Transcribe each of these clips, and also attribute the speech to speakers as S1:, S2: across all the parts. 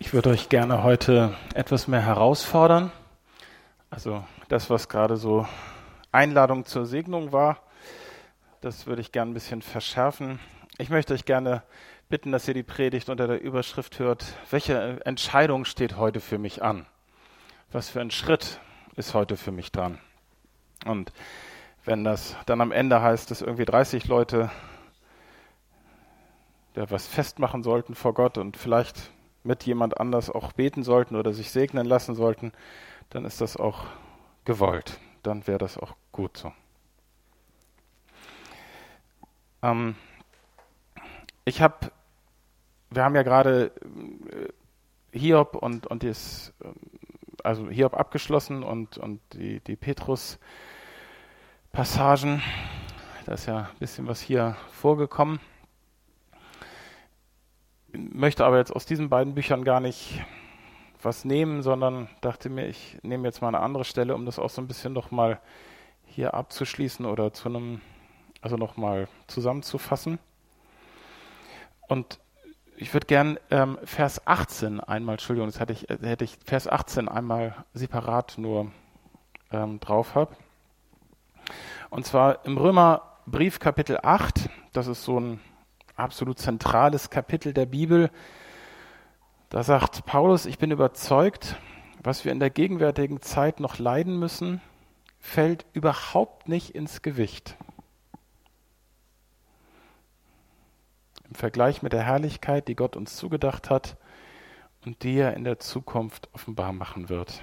S1: Ich würde euch gerne heute etwas mehr herausfordern. Also das, was gerade so Einladung zur Segnung war, das würde ich gerne ein bisschen verschärfen. Ich möchte euch gerne bitten, dass ihr die Predigt unter der Überschrift hört: Welche Entscheidung steht heute für mich an? Was für ein Schritt ist heute für mich dran? Und wenn das dann am Ende heißt, dass irgendwie 30 Leute was festmachen sollten vor Gott und vielleicht mit jemand anders auch beten sollten oder sich segnen lassen sollten, dann ist das auch gewollt. Dann wäre das auch gut so. Wir haben ja gerade Hiob und also Hiob abgeschlossen und die Petrus-Passagen. Da ist ja ein bisschen was hier vorgekommen. Möchte aber jetzt aus diesen beiden Büchern gar nicht was nehmen, sondern dachte mir, ich nehme jetzt mal eine andere Stelle, um das auch so ein bisschen noch mal hier abzuschließen oder nochmal zusammenzufassen. Und ich würde gern Vers 18 einmal, Entschuldigung, das hätte ich Vers 18 einmal separat nur drauf habe. Und zwar im Römerbrief Kapitel 8, das ist so ein absolut zentrales Kapitel der Bibel. Da sagt Paulus: Ich bin überzeugt, was wir in der gegenwärtigen Zeit noch leiden müssen, fällt überhaupt nicht ins Gewicht. Im Vergleich mit der Herrlichkeit, die Gott uns zugedacht hat und die er in der Zukunft offenbar machen wird.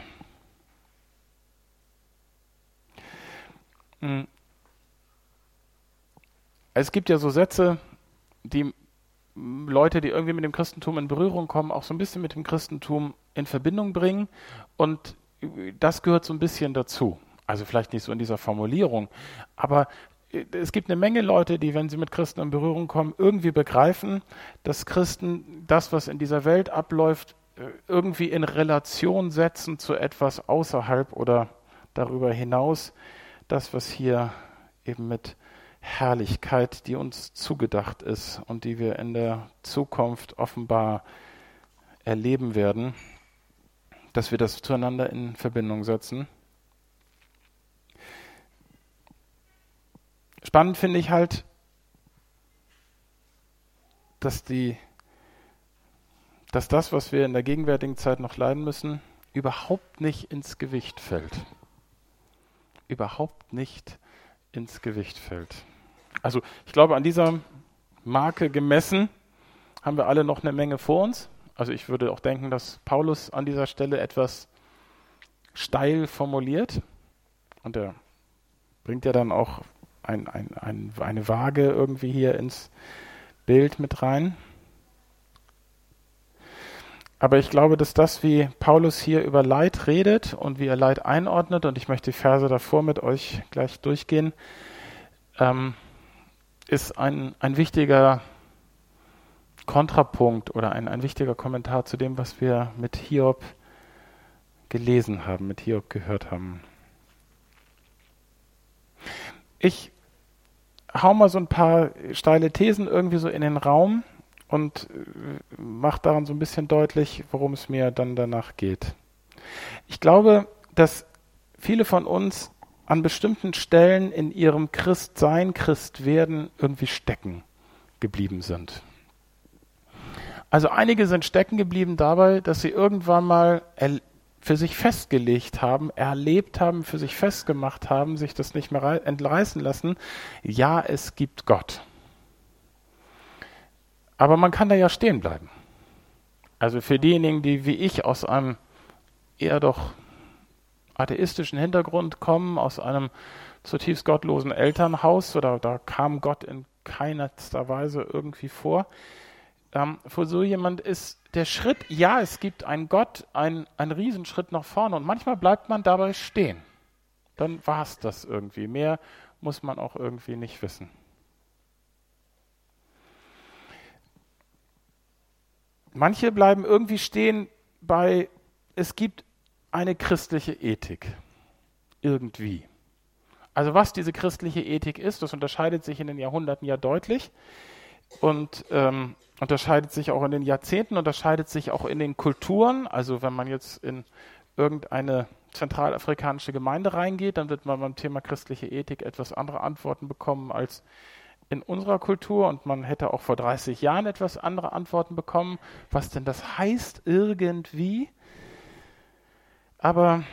S1: Es gibt ja so Sätze, die Leute, die irgendwie mit dem Christentum in Berührung kommen, auch so ein bisschen mit dem Christentum in Verbindung bringen. Und das gehört so ein bisschen dazu. Also vielleicht nicht so in dieser Formulierung, aber es gibt eine Menge Leute, die, wenn sie mit Christen in Berührung kommen, irgendwie begreifen, dass Christen das, was in dieser Welt abläuft, irgendwie in Relation setzen zu etwas außerhalb oder darüber hinaus. Das, was hier eben mit Herrlichkeit, die uns zugedacht ist und die wir in der Zukunft offenbar erleben werden, dass wir das zueinander in Verbindung setzen. Spannend finde ich halt, dass das, was wir in der gegenwärtigen Zeit noch leiden müssen, überhaupt nicht ins Gewicht fällt. Überhaupt nicht ins Gewicht fällt. Also ich glaube, an dieser Marke gemessen haben wir alle noch eine Menge vor uns. Also ich würde auch denken, dass Paulus an dieser Stelle etwas steil formuliert. Und er bringt ja dann auch eine Waage irgendwie hier ins Bild mit rein. Aber ich glaube, dass das, wie Paulus hier über Leid redet und wie er Leid einordnet, und ich möchte die Verse davor mit euch gleich durchgehen, ist ein wichtiger Kontrapunkt oder ein wichtiger Kommentar zu dem, was wir mit Hiob gelesen haben, mit Hiob gehört haben. Ich hau mal so ein paar steile Thesen irgendwie so in den Raum und mache daran so ein bisschen deutlich, worum es mir dann danach geht. Ich glaube, dass viele von uns an bestimmten Stellen in ihrem Christsein, Christwerden irgendwie stecken geblieben sind. Also einige sind stecken geblieben dabei, dass sie irgendwann mal für sich festgelegt haben, erlebt haben, für sich festgemacht haben, sich das nicht mehr entreißen lassen. Ja, es gibt Gott. Aber man kann da ja stehen bleiben. Also für diejenigen, die wie ich aus einem eher doch atheistischen Hintergrund kommen, aus einem zutiefst gottlosen Elternhaus, oder da kam Gott in keinster Weise irgendwie vor. Für so jemand ist der Schritt, ja, es gibt einen Gott, ein Riesenschritt nach vorne, und manchmal bleibt man dabei stehen. Dann war es das irgendwie. Mehr muss man auch irgendwie nicht wissen. Manche bleiben irgendwie stehen bei, es gibt eine christliche Ethik. Irgendwie. Also was diese christliche Ethik ist, das unterscheidet sich in den Jahrhunderten ja deutlich. Und unterscheidet sich auch in den Jahrzehnten, unterscheidet sich auch in den Kulturen. Also wenn man jetzt in irgendeine zentralafrikanische Gemeinde reingeht, dann wird man beim Thema christliche Ethik etwas andere Antworten bekommen als in unserer Kultur. Und man hätte auch vor 30 Jahren etwas andere Antworten bekommen, was denn das heißt irgendwie. Aber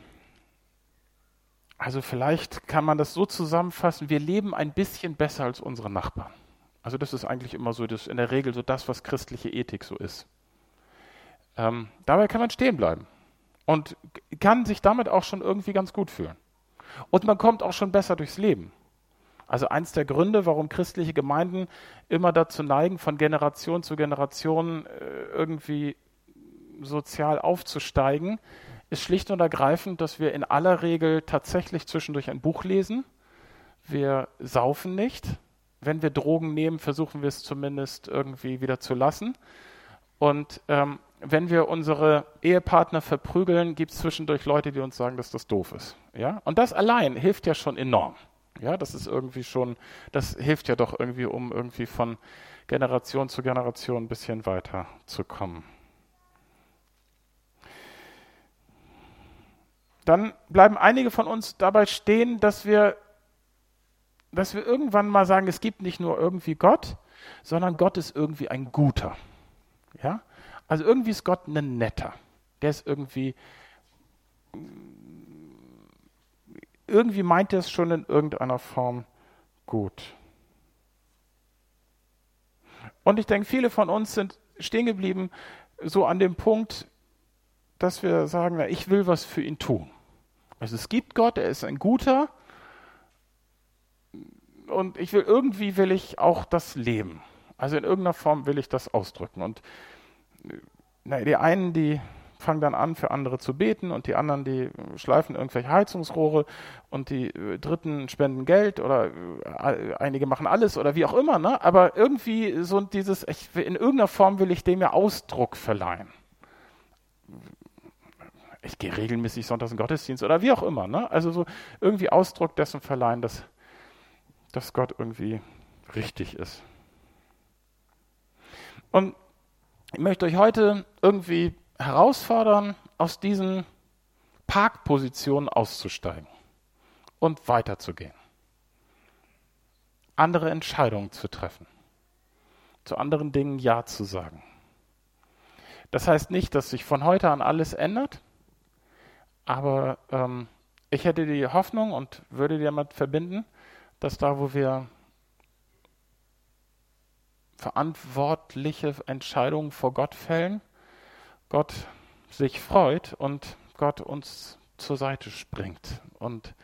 S1: also vielleicht kann man das so zusammenfassen, wir leben ein bisschen besser als unsere Nachbarn. Also das ist eigentlich immer so, das in der Regel so das, was christliche Ethik so ist. Dabei kann man stehen bleiben und kann sich damit auch schon irgendwie ganz gut fühlen. Und man kommt auch schon besser durchs Leben. Also eins der Gründe, warum christliche Gemeinden immer dazu neigen, von Generation zu Generation irgendwie sozial aufzusteigen, ist schlicht und ergreifend, dass wir in aller Regel tatsächlich zwischendurch ein Buch lesen. Wir saufen nicht. Wenn wir Drogen nehmen, versuchen wir es zumindest irgendwie wieder zu lassen. Und wenn wir unsere Ehepartner verprügeln, gibt es zwischendurch Leute, die uns sagen, dass das doof ist. Ja? Und das allein hilft ja schon enorm. Ja, das ist irgendwie schon, das hilft ja doch irgendwie, um irgendwie von Generation zu Generation ein bisschen weiter zu kommen. Dann bleiben einige von uns dabei stehen, dass wir irgendwann mal sagen, es gibt nicht nur irgendwie Gott, sondern Gott ist irgendwie ein Guter. Ja? Also irgendwie ist Gott ein Netter. Der ist irgendwie meint er es schon in irgendeiner Form gut. Und ich denke, viele von uns sind stehen geblieben so an dem Punkt, dass wir sagen, na, ich will was für ihn tun. Also es gibt Gott, er ist ein Guter und irgendwie will ich auch das leben. Also in irgendeiner Form will ich das ausdrücken. Und die einen, die fangen dann an, für andere zu beten und die anderen, die schleifen irgendwelche Heizungsrohre und die Dritten spenden Geld oder einige machen alles oder wie auch immer. Ne? Aber irgendwie so dieses, in irgendeiner Form will ich dem ja Ausdruck verleihen. Ich gehe regelmäßig sonntags in den Gottesdienst oder wie auch immer. Ne? Also so irgendwie Ausdruck dessen verleihen, dass Gott irgendwie richtig ist. Und ich möchte euch heute irgendwie herausfordern, aus diesen Parkpositionen auszusteigen und weiterzugehen. Andere Entscheidungen zu treffen. Zu anderen Dingen Ja zu sagen. Das heißt nicht, dass sich von heute an alles ändert, aber ich hätte die Hoffnung und würde die damit verbinden, dass da, wo wir verantwortliche Entscheidungen vor Gott fällen, Gott sich freut und Gott uns zur Seite springt und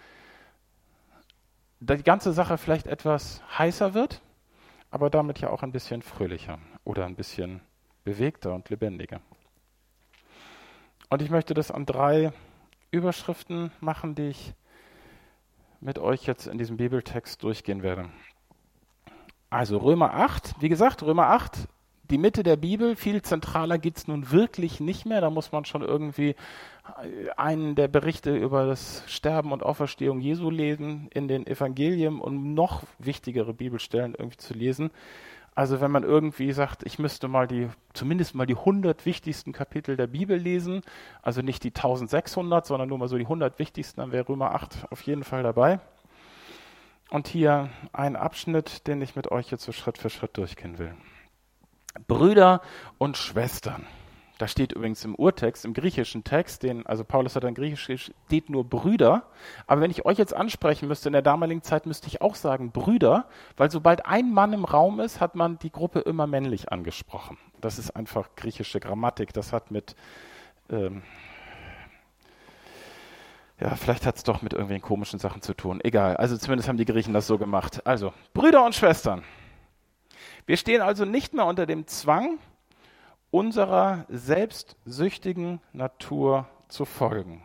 S1: die ganze Sache vielleicht etwas heißer wird, aber damit ja auch ein bisschen fröhlicher oder ein bisschen bewegter und lebendiger. Und ich möchte das an 3 Überschriften machen, die ich mit euch jetzt in diesem Bibeltext durchgehen werde. Also Römer 8, wie gesagt, Römer 8, die Mitte der Bibel, viel zentraler geht es nun wirklich nicht mehr. Da muss man schon irgendwie einen der Berichte über das Sterben und Auferstehung Jesu lesen in den Evangelien, um noch wichtigere Bibelstellen irgendwie zu lesen. Also wenn man irgendwie sagt, ich müsste mal zumindest mal die 100 wichtigsten Kapitel der Bibel lesen, also nicht die 1600, sondern nur mal so die 100 wichtigsten, dann wäre Römer 8 auf jeden Fall dabei. Und hier ein Abschnitt, den ich mit euch jetzt so Schritt für Schritt durchgehen will. Brüder und Schwestern. Da steht übrigens im Urtext, im griechischen Text, also Paulus hat in Griechisch, steht nur Brüder. Aber wenn ich euch jetzt ansprechen müsste, in der damaligen Zeit müsste ich auch sagen Brüder, weil sobald ein Mann im Raum ist, hat man die Gruppe immer männlich angesprochen. Das ist einfach griechische Grammatik. Das hat mit, vielleicht hat es doch mit irgendwelchen komischen Sachen zu tun. Egal, also zumindest haben die Griechen das so gemacht. Also, Brüder und Schwestern. Wir stehen also nicht mehr unter dem Zwang, unserer selbstsüchtigen Natur zu folgen.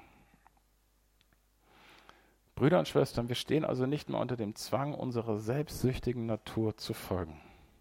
S1: Brüder und Schwestern, wir stehen also nicht mehr unter dem Zwang, unserer selbstsüchtigen Natur zu folgen.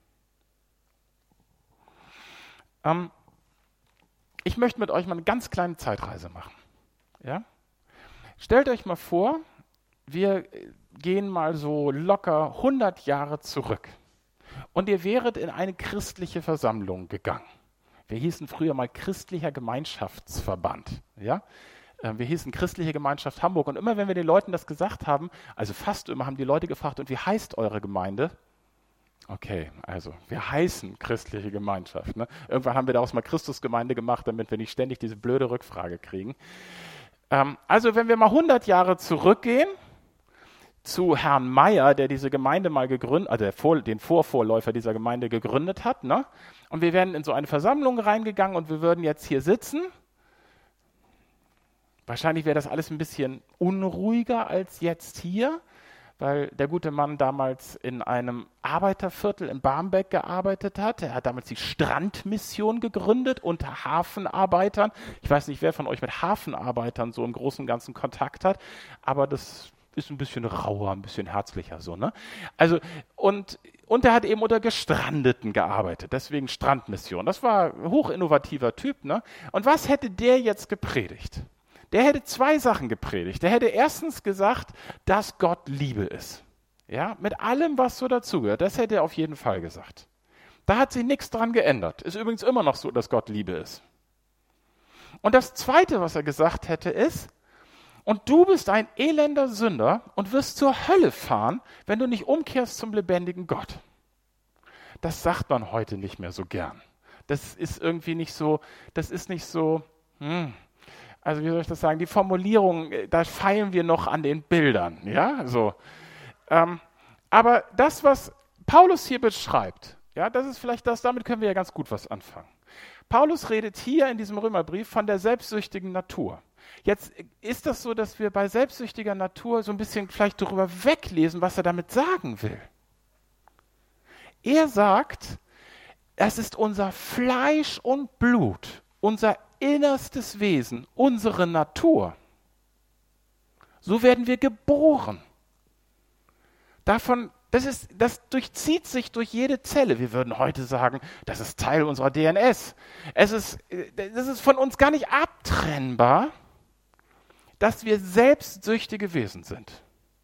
S1: Ich möchte mit euch mal eine ganz kleine Zeitreise machen. Ja? Stellt euch mal vor, wir gehen mal so locker 100 Jahre zurück. und ihr wäret in eine christliche Versammlung gegangen. Wir hießen früher mal Christlicher Gemeinschaftsverband. Ja? Wir hießen Christliche Gemeinschaft Hamburg. Und immer wenn wir den Leuten das gesagt haben, also fast immer haben die Leute gefragt, und wie heißt eure Gemeinde? Okay, also wir heißen Christliche Gemeinschaft. Ne? Irgendwann haben wir daraus mal Christusgemeinde gemacht, damit wir nicht ständig diese blöde Rückfrage kriegen. Also wenn wir mal 100 Jahre zurückgehen, zu Herrn Meyer, der diese Gemeinde mal gegründet, also den Vorvorläufer dieser Gemeinde gegründet hat, ne? Und wir wären in so eine Versammlung reingegangen und wir würden jetzt hier sitzen. Wahrscheinlich wäre das alles ein bisschen unruhiger als jetzt hier, weil der gute Mann damals in einem Arbeiterviertel in Barmbek gearbeitet hat. Er hat damals die Strandmission gegründet unter Hafenarbeitern. Ich weiß nicht, wer von euch mit Hafenarbeitern so im Großen und Ganzen Kontakt hat, aber das ist ein bisschen rauer, ein bisschen herzlicher so, ne? Also, und er hat eben unter Gestrandeten gearbeitet, deswegen Strandmission. Das war ein hochinnovativer Typ, ne? Und was hätte der jetzt gepredigt? Der hätte 2 Sachen gepredigt. Der hätte erstens gesagt, dass Gott Liebe ist. Ja, mit allem, was so dazugehört. Das hätte er auf jeden Fall gesagt. Da hat sich nichts dran geändert. Ist übrigens immer noch so, dass Gott Liebe ist. Und das Zweite, was er gesagt hätte, ist, und du bist ein elender Sünder und wirst zur Hölle fahren, wenn du nicht umkehrst zum lebendigen Gott. Das sagt man heute nicht mehr so gern. Das ist irgendwie nicht so, also wie soll ich das sagen, die Formulierung, da feilen wir noch an den Bildern, ja, so. Aber das, was Paulus hier beschreibt, ja, das ist vielleicht das, damit können wir ja ganz gut was anfangen. Paulus redet hier in diesem Römerbrief von der selbstsüchtigen Natur. Jetzt ist das so, dass wir bei selbstsüchtiger Natur so ein bisschen vielleicht darüber weglesen, was er damit sagen will. Er sagt, es ist unser Fleisch und Blut, unser innerstes Wesen, unsere Natur. So werden wir geboren. Das durchzieht sich durch jede Zelle. Wir würden heute sagen, das ist Teil unserer DNS. Das ist von uns gar nicht abtrennbar, dass wir selbstsüchtige Wesen sind.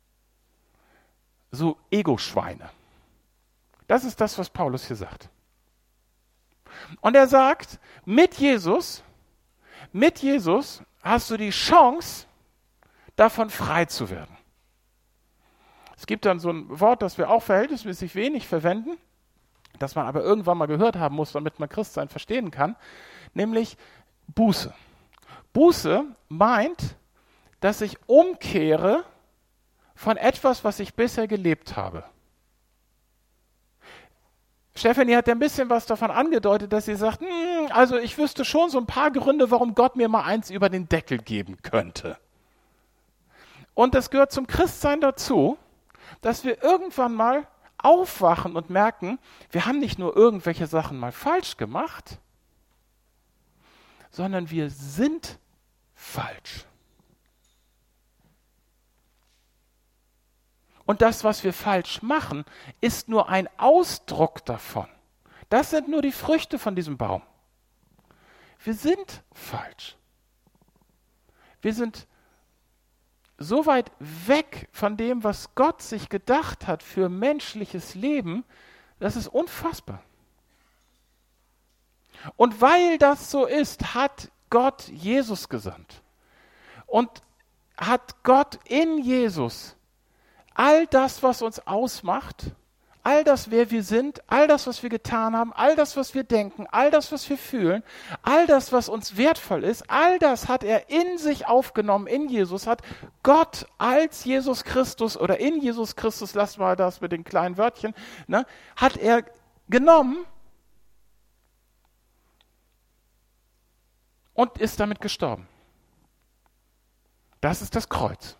S1: So Ego-Schweine. Das ist das, was Paulus hier sagt. Und er sagt, mit Jesus hast du die Chance, davon frei zu werden. Es gibt dann so ein Wort, das wir auch verhältnismäßig wenig verwenden, das man aber irgendwann mal gehört haben muss, damit man Christsein verstehen kann, nämlich Buße. Buße meint, dass ich umkehre von etwas, was ich bisher gelebt habe. Stephanie hat ja ein bisschen was davon angedeutet, dass sie sagt, also ich wüsste schon so ein paar Gründe, warum Gott mir mal eins über den Deckel geben könnte. Und das gehört zum Christsein dazu, dass wir irgendwann mal aufwachen und merken, wir haben nicht nur irgendwelche Sachen mal falsch gemacht, sondern wir sind falsch. Und das, was wir falsch machen, ist nur ein Ausdruck davon. Das sind nur die Früchte von diesem Baum. Wir sind falsch. Wir sind so weit weg von dem, was Gott sich gedacht hat für menschliches Leben, das ist unfassbar. Und weil das so ist, hat Gott Jesus gesandt. Und hat Gott in Jesus all das, was uns ausmacht, all das, wer wir sind, all das, was wir getan haben, all das, was wir denken, all das, was wir fühlen, all das, was uns wertvoll ist, all das hat er in sich aufgenommen, in Jesus, hat Gott als Jesus Christus oder in Jesus Christus, lasst mal das mit den kleinen Wörtchen, ne, hat er genommen und ist damit gestorben. Das ist das Kreuz.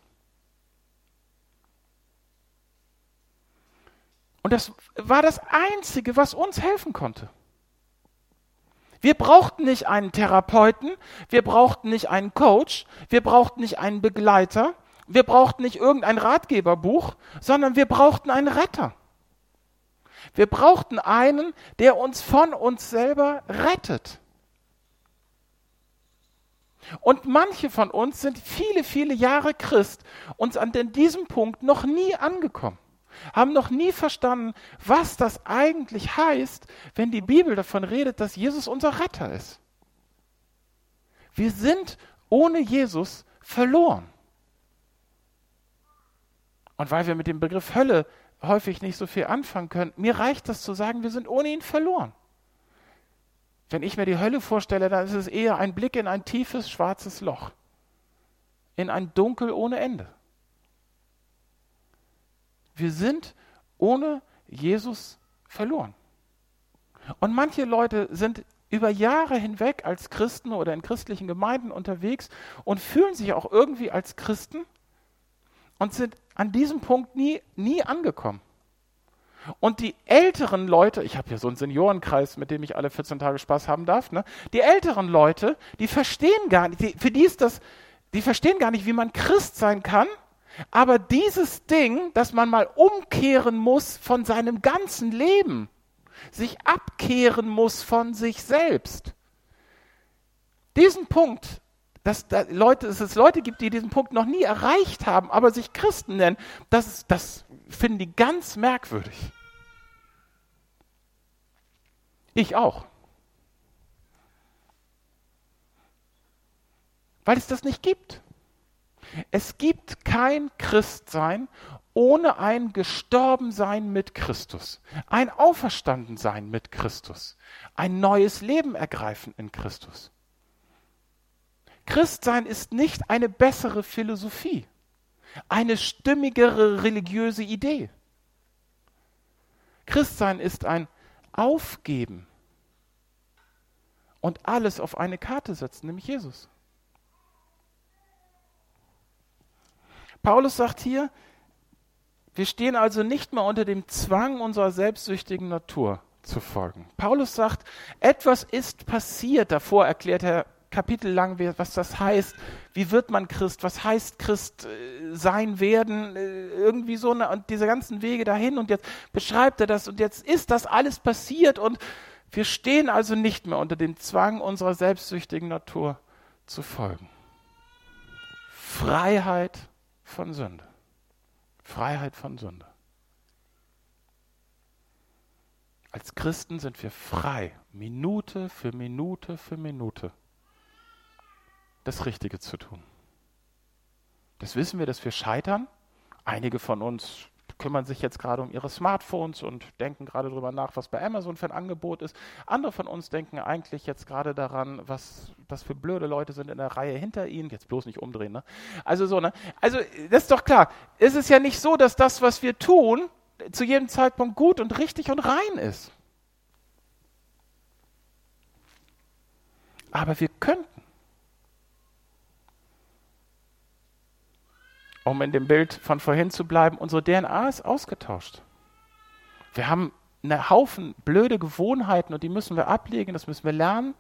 S1: Und das war das Einzige, was uns helfen konnte. Wir brauchten nicht einen Therapeuten, wir brauchten nicht einen Coach, wir brauchten nicht einen Begleiter, wir brauchten nicht irgendein Ratgeberbuch, sondern wir brauchten einen Retter. Wir brauchten einen, der uns von uns selber rettet. Und manche von uns sind viele, viele Jahre Christ und an diesem Punkt noch nie angekommen. haben noch nie verstanden, was das eigentlich heißt, wenn die Bibel davon redet, dass Jesus unser Retter ist. Wir sind ohne Jesus verloren. Und weil wir mit dem Begriff Hölle häufig nicht so viel anfangen können, mir reicht das zu sagen, wir sind ohne ihn verloren. Wenn ich mir die Hölle vorstelle, dann ist es eher ein Blick in ein tiefes, schwarzes Loch. In ein Dunkel ohne Ende. Wir sind ohne Jesus verloren. Und manche Leute sind über Jahre hinweg als Christen oder in christlichen Gemeinden unterwegs und fühlen sich auch irgendwie als Christen und sind an diesem Punkt nie angekommen. Und die älteren Leute, ich habe hier so einen Seniorenkreis, mit dem ich alle 14 Tage Spaß haben darf, ne? Die älteren Leute, die verstehen gar nicht, die verstehen gar nicht, wie man Christ sein kann, aber dieses Ding, dass man mal umkehren muss von seinem ganzen Leben, sich abkehren muss von sich selbst. Diesen Punkt, dass es Leute gibt, die diesen Punkt noch nie erreicht haben, aber sich Christen nennen, das finden die ganz merkwürdig. Ich auch. Weil es das nicht gibt. Es gibt kein Christsein ohne ein Gestorbensein mit Christus, ein Auferstandensein mit Christus, ein neues Leben ergreifen in Christus. Christsein ist nicht eine bessere Philosophie, eine stimmigere religiöse Idee. Christsein ist ein Aufgeben und alles auf eine Karte setzen, nämlich Jesus. Paulus sagt hier, wir stehen also nicht mehr unter dem Zwang unserer selbstsüchtigen Natur zu folgen. Paulus sagt, etwas ist passiert. Davor erklärt er kapitellang, was das heißt. Wie wird man Christ? Was heißt Christ sein werden? Irgendwie so und diese ganzen Wege dahin. Und jetzt beschreibt er das und jetzt ist das alles passiert und wir stehen also nicht mehr unter dem Zwang unserer selbstsüchtigen Natur zu folgen. Freiheit von Sünde. Freiheit von Sünde. Als Christen sind wir frei, Minute für Minute für Minute, das Richtige zu tun. Das wissen wir, dass wir scheitern. Einige von uns kümmern sich jetzt gerade um ihre Smartphones und denken gerade darüber nach, was bei Amazon für ein Angebot ist. Andere von uns denken eigentlich jetzt gerade daran, was das für blöde Leute sind in der Reihe hinter ihnen. Jetzt bloß nicht umdrehen, ne? Also so, ne? Also das ist doch klar. Es ist ja nicht so, dass das, was wir tun, zu jedem Zeitpunkt gut und richtig und rein ist. Aber wir könnten. Um in dem Bild von vorhin zu bleiben, unsere DNA ist ausgetauscht. Wir haben einen Haufen blöde Gewohnheiten und die müssen wir ablegen, das müssen wir lernen.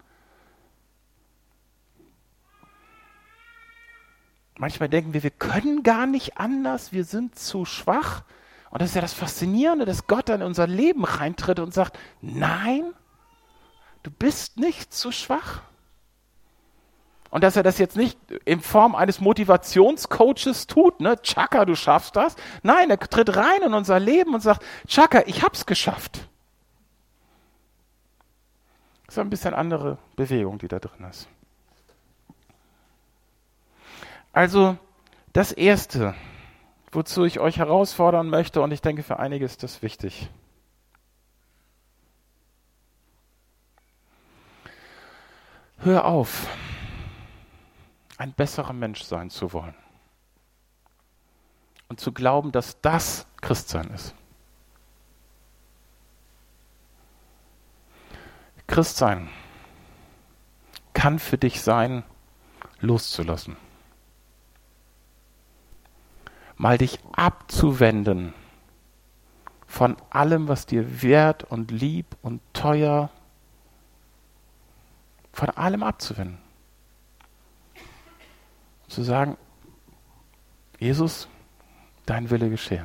S1: Manchmal denken wir können gar nicht anders, wir sind zu schwach. Und das ist ja das Faszinierende, dass Gott dann in unser Leben reintritt und sagt, nein, du bist nicht zu schwach. Und dass er das jetzt nicht in Form eines Motivationscoaches tut, ne? Chaka, du schaffst das. Nein, er tritt rein in unser Leben und sagt, Chaka, ich hab's geschafft. Das ist ein bisschen andere Bewegung, die da drin ist. Also, das Erste, wozu ich euch herausfordern möchte, und ich denke, für einige ist das wichtig. Hör auf, ein besserer Mensch sein zu wollen. Und zu glauben, dass das Christsein ist. Christsein kann für dich sein, loszulassen. Mal dich abzuwenden von allem, was dir wert und lieb und teuer, von allem abzuwenden. Zu sagen, Jesus, dein Wille geschehe.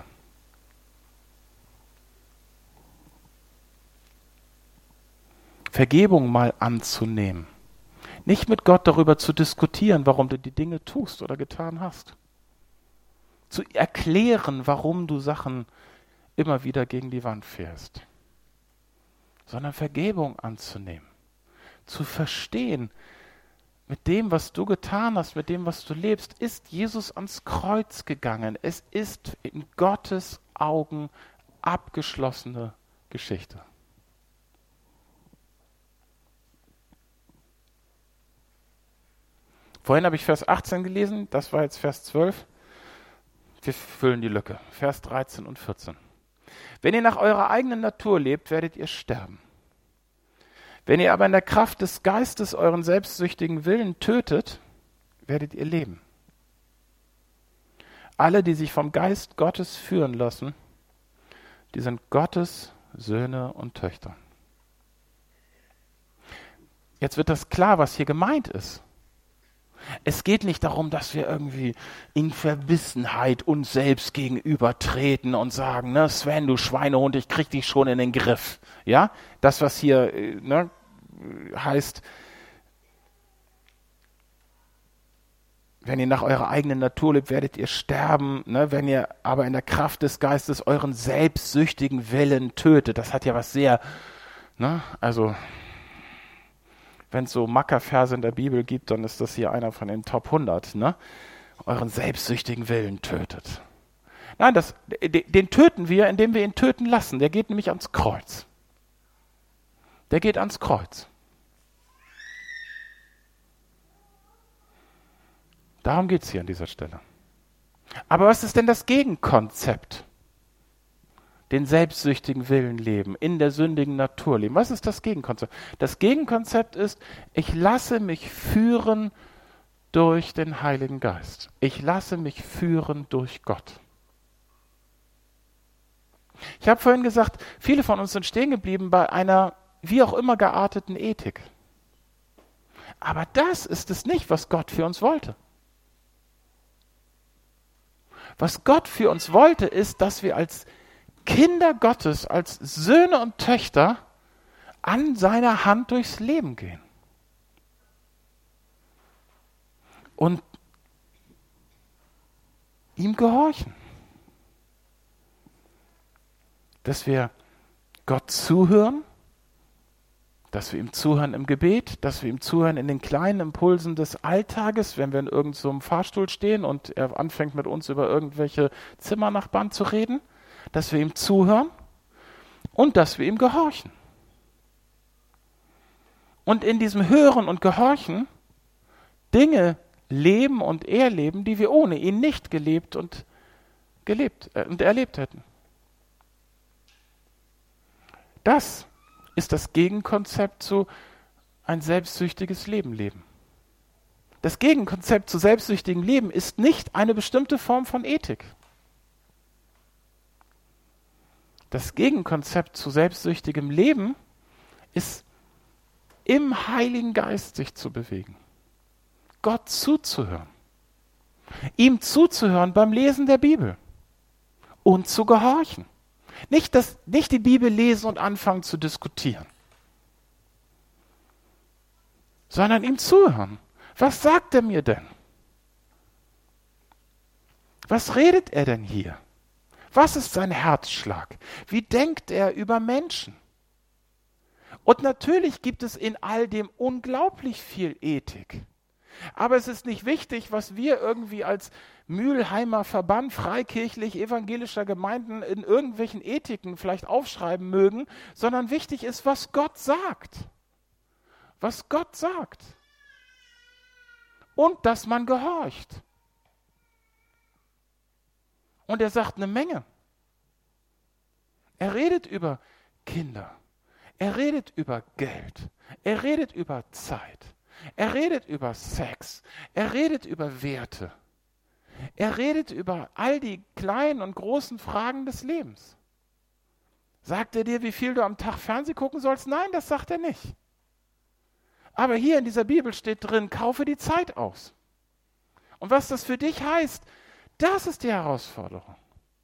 S1: Vergebung mal anzunehmen. Nicht mit Gott darüber zu diskutieren, warum du die Dinge tust oder getan hast. Zu erklären, warum du Sachen immer wieder gegen die Wand fährst, sondern Vergebung anzunehmen, zu verstehen, mit dem, was du getan hast, mit dem, was du lebst, ist Jesus ans Kreuz gegangen. Es ist in Gottes Augen abgeschlossene Geschichte. Vorhin habe ich Vers 18 gelesen, das war jetzt Vers 12. Wir füllen die Lücke. Vers 13 und 14. Wenn ihr nach eurer eigenen Natur lebt, werdet ihr sterben. Wenn ihr aber in der Kraft des Geistes euren selbstsüchtigen Willen tötet, werdet ihr leben. Alle, die sich vom Geist Gottes führen lassen, die sind Gottes Söhne und Töchter. Jetzt wird das klar, was hier gemeint ist. Es geht nicht darum, dass wir irgendwie in Verbissenheit uns selbst gegenübertreten und sagen, ne, Sven, du Schweinehund, ich krieg dich schon in den Griff. Ja, das, was hier heißt, wenn ihr nach eurer eigenen Natur lebt, werdet ihr sterben. Ne? Wenn ihr aber in der Kraft des Geistes euren selbstsüchtigen Willen tötet, das hat ja was sehr, also wenn es so Mackerverse in der Bibel gibt, dann ist das hier einer von den Top 100, euren selbstsüchtigen Willen tötet. Nein, den töten wir, indem wir ihn töten lassen. Der geht nämlich ans Kreuz. Der geht ans Kreuz. Darum geht es hier an dieser Stelle. Aber was ist denn das Gegenkonzept? Den selbstsüchtigen Willen leben, in der sündigen Natur leben. Was ist das Gegenkonzept? Das Gegenkonzept ist, ich lasse mich führen durch den Heiligen Geist. Ich lasse mich führen durch Gott. Ich habe vorhin gesagt, viele von uns sind stehen geblieben bei einer wie auch immer gearteten Ethik. Aber das ist es nicht, was Gott für uns wollte. Was Gott für uns wollte, ist, dass wir als Kinder Gottes, als Söhne und Töchter an seiner Hand durchs Leben gehen. Und ihm gehorchen. Dass wir Gott zuhören, dass wir ihm zuhören im Gebet, dass wir ihm zuhören in den kleinen Impulsen des Alltages, wenn wir in irgendeinem so Fahrstuhl stehen und er anfängt mit uns über irgendwelche Zimmernachbarn zu reden, dass wir ihm zuhören und dass wir ihm gehorchen. Und in diesem Hören und Gehorchen Dinge leben und erleben, die wir ohne ihn nicht gelebt und erlebt hätten. Das ist das Gegenkonzept zu ein selbstsüchtiges Leben leben. Das Gegenkonzept zu selbstsüchtigem Leben ist nicht eine bestimmte Form von Ethik. Das Gegenkonzept zu selbstsüchtigem Leben ist, im Heiligen Geist sich zu bewegen. Gott zuzuhören. Ihm zuzuhören beim Lesen der Bibel. Und zu gehorchen. Nicht die Bibel lesen und anfangen zu diskutieren. Sondern ihm zuhören. Was sagt er mir denn? Was redet er denn hier? Was ist sein Herzschlag? Wie denkt er über Menschen? Und natürlich gibt es in all dem unglaublich viel Ethik. Aber es ist nicht wichtig, was wir irgendwie als Mülheimer Verband freikirchlich-evangelischer Gemeinden in irgendwelchen Ethiken vielleicht aufschreiben mögen, sondern wichtig ist, was Gott sagt. Was Gott sagt. Und dass man gehorcht. Und er sagt eine Menge. Er redet über Kinder. Er redet über Geld. Er redet über Zeit. Er redet über Sex. Er redet über Werte. Er redet über all die kleinen und großen Fragen des Lebens. Sagt er dir, wie viel du am Tag Fernsehen gucken sollst? Nein, das sagt er nicht. Aber hier in dieser Bibel steht drin, kaufe die Zeit aus. Und was das für dich heißt, das ist die Herausforderung.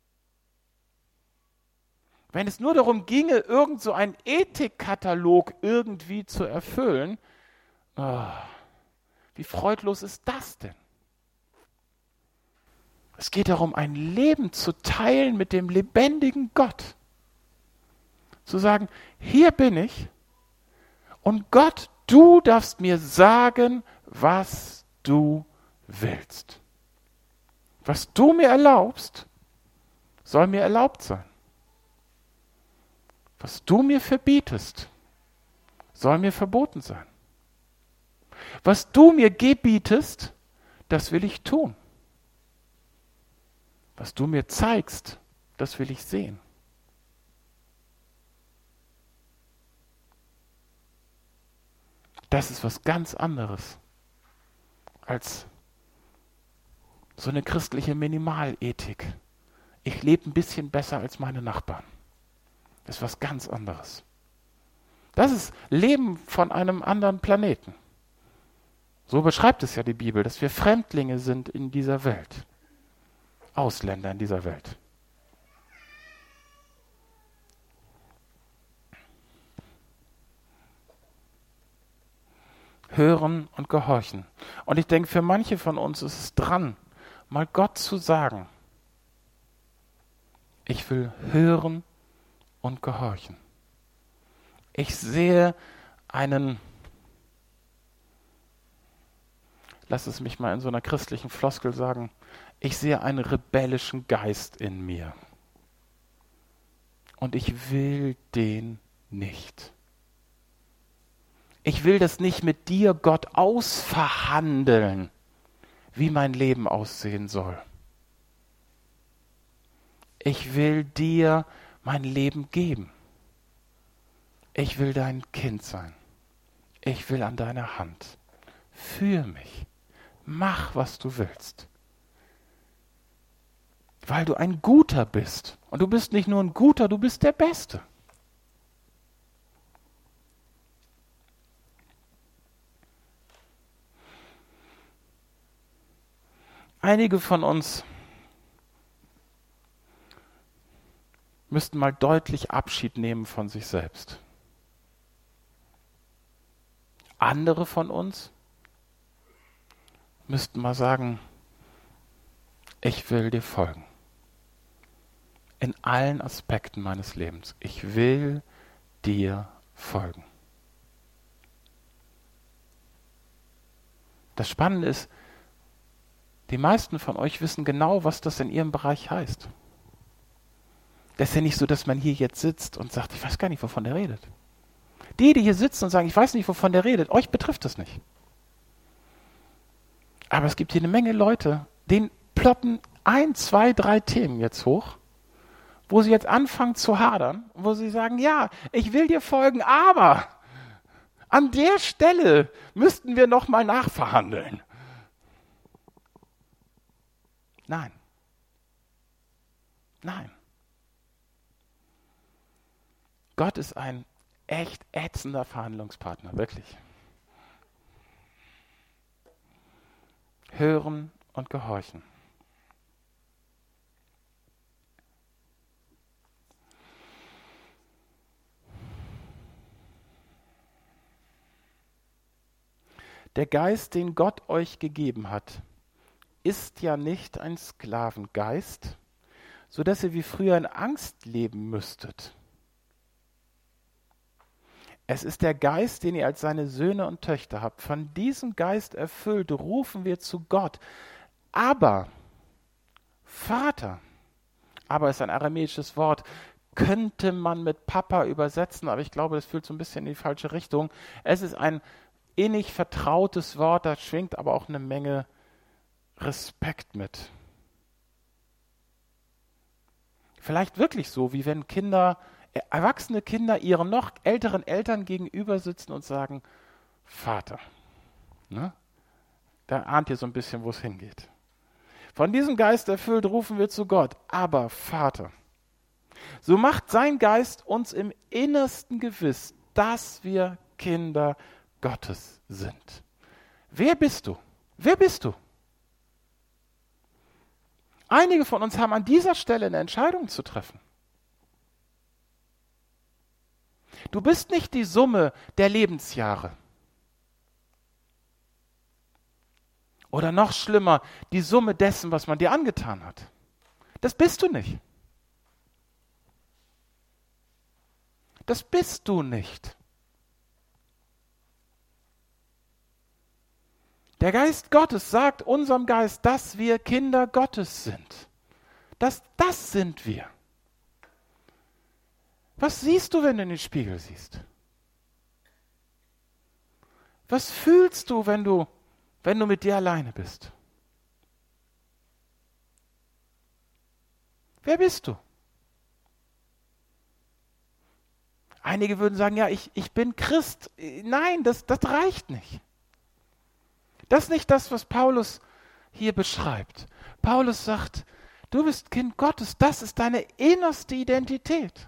S1: Wenn es nur darum ginge, irgend so einen Ethikkatalog irgendwie zu erfüllen, wie freudlos ist das denn? Es geht darum, ein Leben zu teilen mit dem lebendigen Gott. Zu sagen, hier bin ich und Gott, du darfst mir sagen, was du willst. Was du mir erlaubst, soll mir erlaubt sein. Was du mir verbietest, soll mir verboten sein. Was du mir gebietest, das will ich tun. Was du mir zeigst, das will ich sehen. Das ist was ganz anderes als so eine christliche Minimalethik. Ich lebe ein bisschen besser als meine Nachbarn. Das ist was ganz anderes. Das ist Leben von einem anderen Planeten. So beschreibt es ja die Bibel, dass wir Fremdlinge sind in dieser Welt. Ausländer in dieser Welt. Hören und gehorchen. Und ich denke, für manche von uns ist es dran, mal Gott zu sagen, ich will hören und gehorchen. Ich sehe lass es mich mal in so einer christlichen Floskel sagen, ich sehe einen rebellischen Geist in mir. Und ich will den nicht. Ich will das nicht mit dir, Gott, ausverhandeln, wie mein Leben aussehen soll. Ich will dir mein Leben geben. Ich will dein Kind sein. Ich will an deiner Hand. Führ mich. Mach, was du willst. Weil du ein Guter bist. Und du bist nicht nur ein Guter, du bist der Beste. Einige von uns müssten mal deutlich Abschied nehmen von sich selbst. Andere von uns müssten mal sagen, ich will dir folgen. In allen Aspekten meines Lebens. Ich will dir folgen. Das Spannende ist, die meisten von euch wissen genau, was das in ihrem Bereich heißt. Das ist ja nicht so, dass man hier jetzt sitzt und sagt, ich weiß gar nicht, wovon der redet. Die hier sitzen und sagen, ich weiß nicht, wovon der redet, euch betrifft das nicht. Aber es gibt hier eine Menge Leute, denen ploppen 1, 2, 3 Themen jetzt hoch, wo sie jetzt anfangen zu hadern, wo sie sagen, ja, ich will dir folgen, aber an der Stelle müssten wir noch mal nachverhandeln. Nein. Nein. Gott ist ein echt ätzender Verhandlungspartner, wirklich. Hören und gehorchen. Der Geist, den Gott euch gegeben hat, ist ja nicht ein Sklavengeist, so dass ihr wie früher in Angst leben müsstet. Es ist der Geist, den ihr als seine Söhne und Töchter habt. Von diesem Geist erfüllt rufen wir zu Gott. Aber, Vater, aber ist ein aramäisches Wort, könnte man mit Papa übersetzen, aber ich glaube, das führt so ein bisschen in die falsche Richtung. Es ist ein innig vertrautes Wort, da schwingt aber auch eine Menge Respekt mit. Vielleicht wirklich so, wie wenn erwachsene Kinder ihren noch älteren Eltern gegenüber sitzen und sagen, Vater. Ne? Da ahnt ihr so ein bisschen, wo es hingeht. Von diesem Geist erfüllt rufen wir zu Gott, aber Vater. So macht sein Geist uns im Innersten gewiss, dass wir Kinder Gottes sind. Wer bist du? Wer bist du? Einige von uns haben an dieser Stelle eine Entscheidung zu treffen. Du bist nicht die Summe der Lebensjahre. Oder noch schlimmer, die Summe dessen, was man dir angetan hat. Das bist du nicht. Das bist du nicht. Der Geist Gottes sagt unserem Geist, dass wir Kinder Gottes sind. Das sind wir. Was siehst du, wenn du in den Spiegel siehst? Was fühlst du, wenn du mit dir alleine bist? Wer bist du? Einige würden sagen, ja, ich bin Christ. Nein, das reicht nicht. Das ist nicht das, was Paulus hier beschreibt. Paulus sagt, du bist Kind Gottes, das ist deine innerste Identität.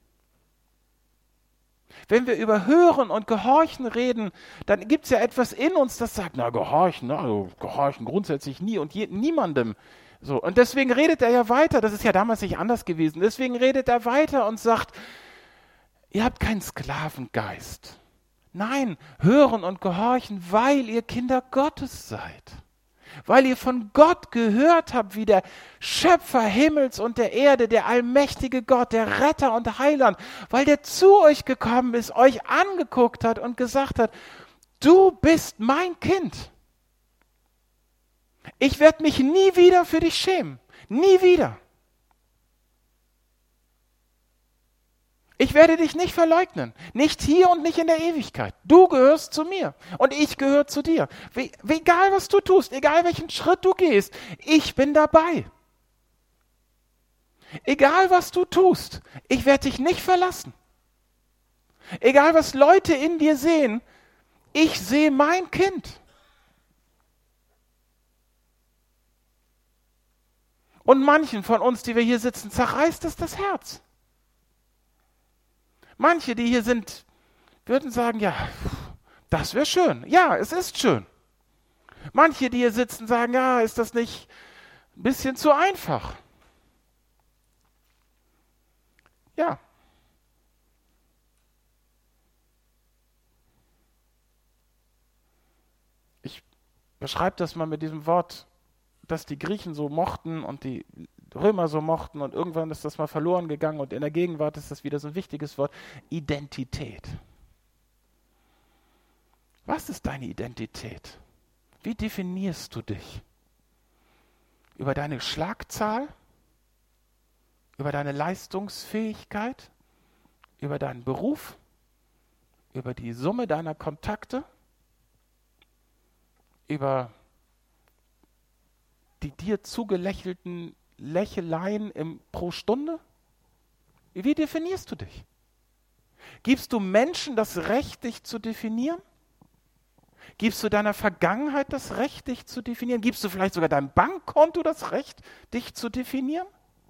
S1: Wenn wir über Hören und Gehorchen reden, dann gibt es ja etwas in uns, das sagt, Gehorchen, also Gehorchen grundsätzlich nie und niemandem. So, und deswegen redet er ja weiter, das ist ja damals nicht anders gewesen, deswegen redet er weiter und sagt, ihr habt keinen Sklavengeist. Nein, hören und gehorchen, weil ihr Kinder Gottes seid. Weil ihr von Gott gehört habt, wie der Schöpfer Himmels und der Erde, der allmächtige Gott, der Retter und Heiland, weil der zu euch gekommen ist, euch angeguckt hat und gesagt hat, du bist mein Kind. Ich werde mich nie wieder für dich schämen. Nie wieder. Ich werde dich nicht verleugnen. Nicht hier und nicht in der Ewigkeit. Du gehörst zu mir und ich gehöre zu dir. Egal was du tust, egal welchen Schritt du gehst, ich bin dabei. Egal was du tust, ich werde dich nicht verlassen. Egal was Leute in dir sehen, ich sehe mein Kind. Und manchen von uns, die wir hier sitzen, zerreißt es das Herz. Manche, die hier sind, würden sagen, ja, das wäre schön. Ja, es ist schön. Manche, die hier sitzen, sagen, ja, ist das nicht ein bisschen zu einfach? Ja. Ich beschreibe das mal mit diesem Wort, das die Griechen so mochten und die Römer so mochten und irgendwann ist das mal verloren gegangen und in der Gegenwart ist das wieder so ein wichtiges Wort, Identität. Was ist deine Identität? Wie definierst du dich? Über deine Schlagzahl? Über deine Leistungsfähigkeit? Über deinen Beruf? Über die Summe deiner Kontakte? Über die dir zugelächelten Lächeleien pro Stunde? Wie definierst du dich? Gibst du Menschen das Recht, dich zu definieren? Gibst du deiner Vergangenheit das Recht, dich zu definieren? Gibst du vielleicht sogar deinem Bankkonto das Recht, dich zu definieren?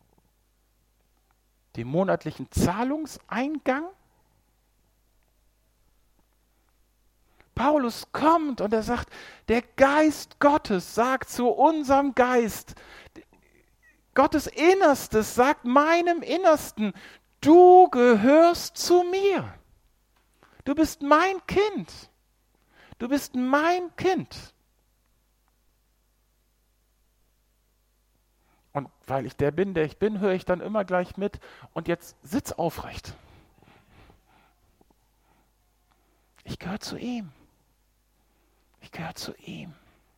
S1: Den monatlichen Zahlungseingang? Paulus kommt und er sagt, der Geist Gottes sagt zu unserem Geist, Gottes Innerstes sagt meinem Innersten, du gehörst zu mir. Du bist mein Kind. Du bist mein Kind. Und weil ich der bin, höre ich dann immer gleich mit und jetzt sitz aufrecht. Ich gehöre zu ihm. Ich gehöre zu ihm.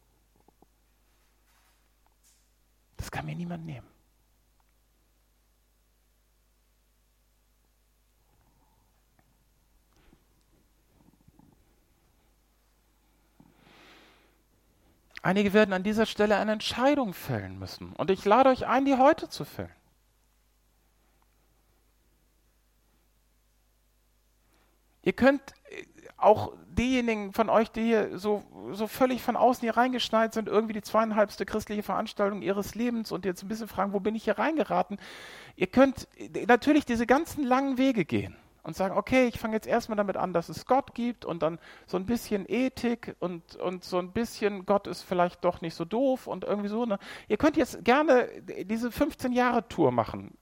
S1: Das kann mir niemand nehmen. Einige werden an dieser Stelle eine Entscheidung fällen müssen. Und ich lade euch ein, die heute zu fällen. Ihr könnt auch diejenigen von euch, die hier so völlig von außen hier reingeschneit sind, irgendwie die 2,5. christliche Veranstaltung ihres Lebens und jetzt ein bisschen fragen, wo bin ich hier reingeraten? Ihr könnt natürlich diese ganzen langen Wege gehen und sagen, okay, ich fange jetzt erstmal damit an, dass es Gott gibt und dann so ein bisschen Ethik und so ein bisschen Gott ist vielleicht doch nicht so doof und irgendwie so. Ne? Ihr könnt jetzt gerne diese 15-Jahre-Tour machen.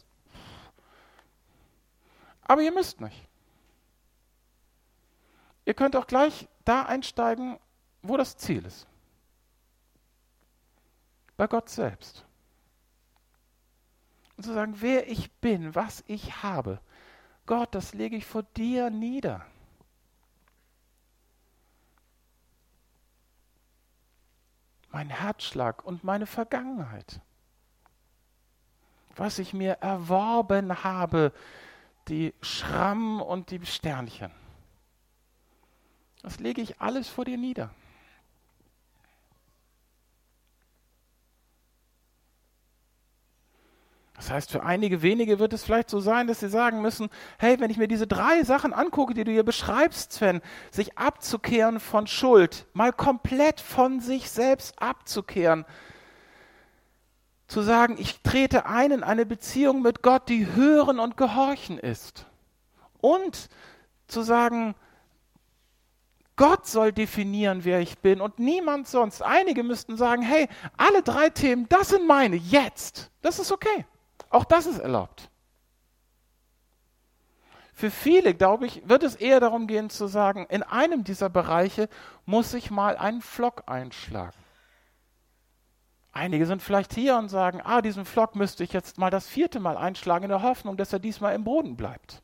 S1: Aber ihr müsst nicht. Ihr könnt auch gleich da einsteigen, wo das Ziel ist. bei Gott selbst. Und zu sagen, wer ich bin, was ich habe, Gott, das lege ich vor dir nieder. Mein Herzschlag und meine Vergangenheit. Was ich mir erworben habe, die Schrammen und die Sternchen. Das lege ich alles vor dir nieder. Das heißt, für einige wenige wird es vielleicht so sein, dass sie sagen müssen, hey, wenn ich mir diese 3 Sachen angucke, die du hier beschreibst, Sven, sich abzukehren von Schuld, mal komplett von sich selbst abzukehren, zu sagen, ich trete ein in eine Beziehung mit Gott, die Hören und Gehorchen ist. Und zu sagen, Gott soll definieren, wer ich bin und niemand sonst. Einige müssten sagen, hey, alle 3 Themen, das sind meine, jetzt. Das ist okay. Auch das ist erlaubt. Für viele, glaube ich, wird es eher darum gehen zu sagen, in einem dieser Bereiche muss ich mal einen Pflock einschlagen. Einige sind vielleicht hier und sagen, diesen Pflock müsste ich jetzt mal das 4. Mal einschlagen in der Hoffnung, dass er diesmal im Boden bleibt.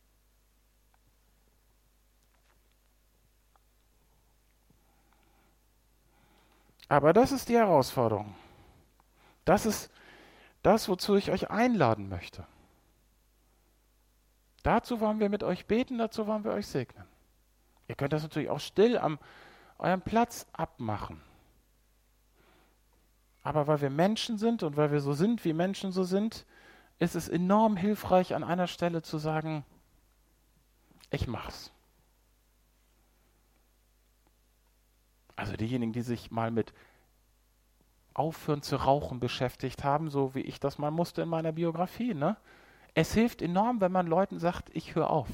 S1: Aber das ist die Herausforderung. Das ist das, wozu ich euch einladen möchte. Dazu wollen wir mit euch beten, dazu wollen wir euch segnen. Ihr könnt das natürlich auch still an eurem Platz abmachen. Aber weil wir Menschen sind und weil wir so sind, wie Menschen so sind, ist es enorm hilfreich, an einer Stelle zu sagen, ich mach's. Also diejenigen, die sich mal mit Aufhören zu rauchen beschäftigt haben, so wie ich das mal musste in meiner Biografie. Ne? Es hilft enorm, wenn man Leuten sagt, ich höre auf.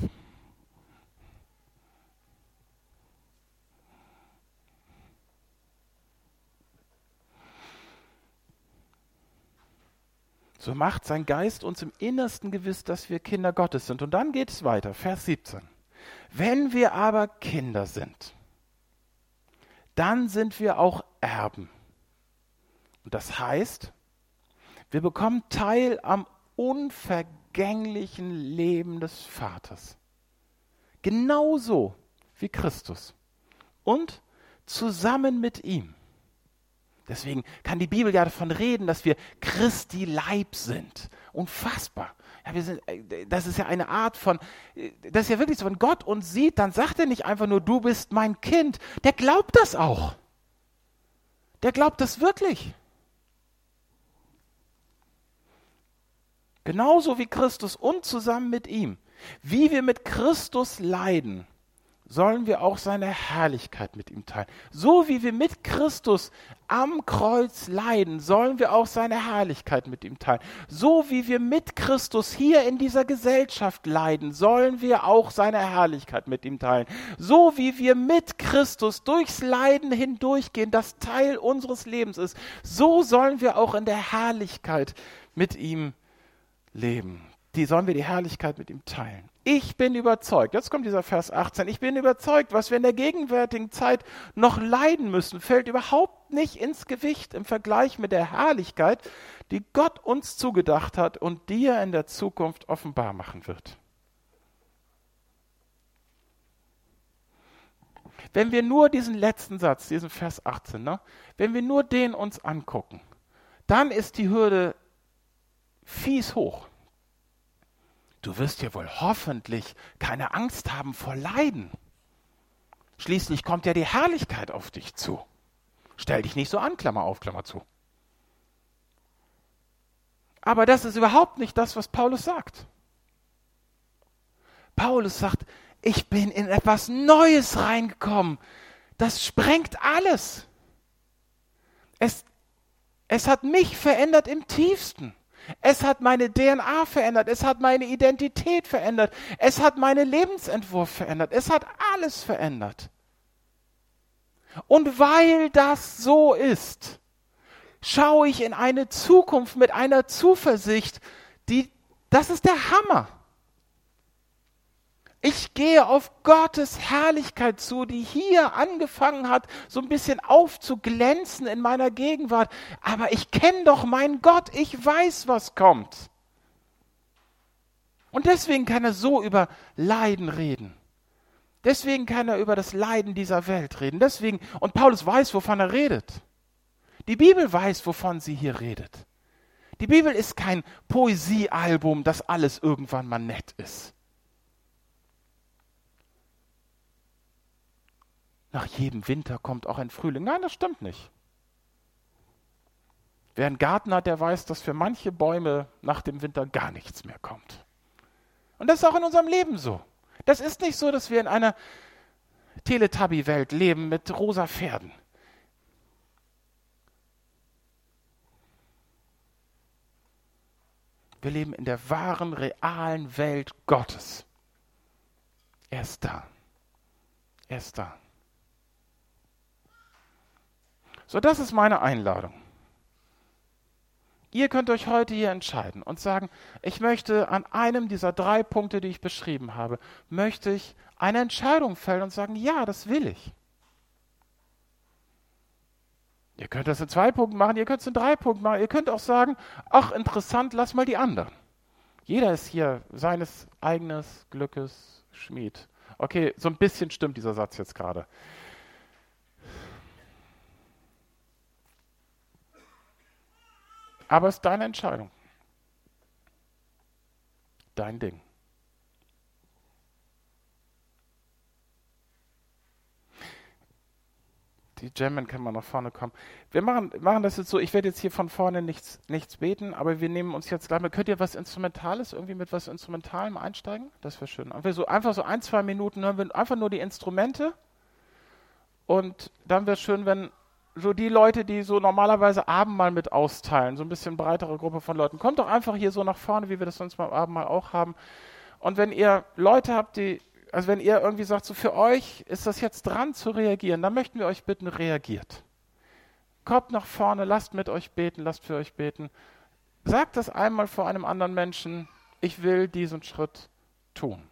S1: So macht sein Geist uns im Innersten gewiss, dass wir Kinder Gottes sind. Und dann geht es weiter, Vers 17. Wenn wir aber Kinder sind, dann sind wir auch Erben. Und das heißt, wir bekommen Teil am unvergänglichen Leben des Vaters. Genauso wie Christus. Und zusammen mit ihm. Deswegen kann die Bibel ja davon reden, dass wir Christi Leib sind. Unfassbar. Ja, das ist ja eine Art von, das ist ja wirklich so, wenn Gott uns sieht, dann sagt er nicht einfach nur, du bist mein Kind. Der glaubt das auch. Der glaubt das wirklich. Genauso wie Christus und zusammen mit ihm. Wie wir mit Christus leiden, sollen wir auch seine Herrlichkeit mit ihm teilen. So wie wir mit Christus am Kreuz leiden, sollen wir auch seine Herrlichkeit mit ihm teilen. So wie wir mit Christus hier in dieser Gesellschaft leiden, sollen wir auch seine Herrlichkeit mit ihm teilen. So wie wir mit Christus durchs Leiden hindurchgehen, das Teil unseres Lebens ist, so sollen wir auch in der Herrlichkeit mit ihm leben. Sollen wir die Herrlichkeit mit ihm teilen. Ich bin überzeugt, jetzt kommt dieser Vers 18, ich bin überzeugt, was wir in der gegenwärtigen Zeit noch leiden müssen, fällt überhaupt nicht ins Gewicht im Vergleich mit der Herrlichkeit, die Gott uns zugedacht hat und die er in der Zukunft offenbar machen wird. Wenn wir nur diesen letzten Satz, diesen Vers 18, wenn wir nur den uns angucken, dann ist die Hürde fies hoch. Du wirst ja wohl hoffentlich keine Angst haben vor Leiden. Schließlich kommt ja die Herrlichkeit auf dich zu. Stell dich nicht so an, Klammer auf, Klammer zu. Aber das ist überhaupt nicht das, was Paulus sagt. Paulus sagt, ich bin in etwas Neues reingekommen. Das sprengt alles. Es hat mich verändert im Tiefsten. Es hat meine DNA verändert, es hat meine Identität verändert, es hat meinen Lebensentwurf verändert, es hat alles verändert. Und weil das so ist, schaue ich in eine Zukunft mit einer Zuversicht, das ist der Hammer. Ich gehe auf Gottes Herrlichkeit zu, die hier angefangen hat, so ein bisschen aufzuglänzen in meiner Gegenwart. Aber ich kenne doch meinen Gott, ich weiß, was kommt. Und deswegen kann er so über Leiden reden. Deswegen kann er über das Leiden dieser Welt reden. Deswegen, und Paulus weiß, wovon er redet. Die Bibel weiß, wovon sie hier redet. Die Bibel ist kein Poesiealbum, das alles irgendwann mal nett ist. Nach jedem Winter kommt auch ein Frühling. Nein, das stimmt nicht. Wer einen Garten hat, der weiß, dass für manche Bäume nach dem Winter gar nichts mehr kommt. Und das ist auch in unserem Leben so. Das ist nicht so, dass wir in einer Teletubby-Welt leben mit rosa Pferden. Wir leben in der wahren, realen Welt Gottes. Er ist da. Er ist da. So, das ist meine Einladung. Ihr könnt euch heute hier entscheiden und sagen, ich möchte an einem dieser 3 Punkte, die ich beschrieben habe, möchte ich eine Entscheidung fällen und sagen, ja, das will ich. Ihr könnt das in 2 Punkten machen, ihr könnt es in 3 Punkten machen, ihr könnt auch sagen, ach interessant, lass mal die anderen. Jeder ist hier seines eigenen Glückes Schmied. Okay, so ein bisschen stimmt dieser Satz jetzt gerade. Aber es ist deine Entscheidung. Dein Ding. Die Jammen kann man nach vorne kommen. Wir machen das jetzt so, ich werde jetzt hier von vorne nichts beten, aber wir nehmen uns jetzt gleich mal, könnt ihr was Instrumentales, irgendwie mit was Instrumentalem einsteigen? Das wäre schön. Einfach so 1, 2 Minuten hören wir einfach nur die Instrumente und dann wäre es schön, wenn so die Leute, die so normalerweise Abendmahl mit austeilen, so ein bisschen breitere Gruppe von Leuten, kommt doch einfach hier so nach vorne, wie wir das sonst beim Abendmahl auch haben. Und wenn ihr Leute habt, also wenn ihr irgendwie sagt, so für euch ist das jetzt dran zu reagieren, dann möchten wir euch bitten, reagiert. Kommt nach vorne, lasst mit euch beten, lasst für euch beten. Sagt das einmal vor einem anderen Menschen, ich will diesen Schritt tun.